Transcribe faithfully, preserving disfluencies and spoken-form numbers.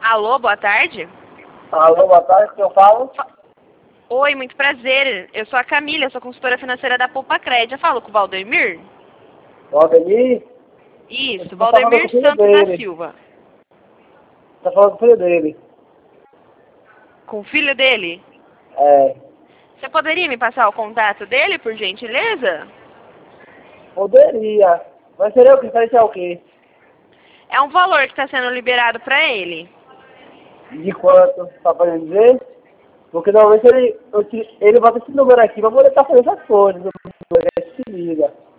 Alô, boa tarde. Alô, boa tarde, que eu falo? Oi, muito prazer. Eu sou a Camila, eu sou consultora financeira da Poupa Crédito. Eu falo com o Valdemir? Valdemir? Isso, Tá falando com Valdemir o filho Santos da dele. Silva. Tá falando com o filho dele. Com o filho dele? É. Você poderia me passar o contato dele, por gentileza? Poderia. Mas seria o que? Seria o quê? É um valor que está sendo liberado para ele. De quanto? Só pra me dizer? Porque normalmente ele, eu te- ele bota esse número aqui pra poder estar fazendo essas coisas. Ele se liga.